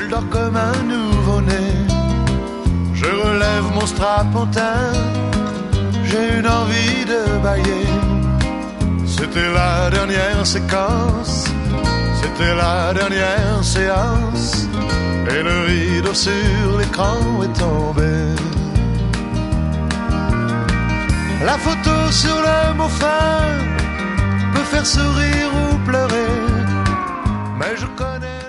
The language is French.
elle dort comme un nouveau-né. Je relève mon strapontin, j'ai une envie de bâiller. C'était la dernière séquence, c'était la dernière séance, et le rideau sur l'écran est tombé. La photo sur le mot fin peut faire sourire ou pleurer, mais je connais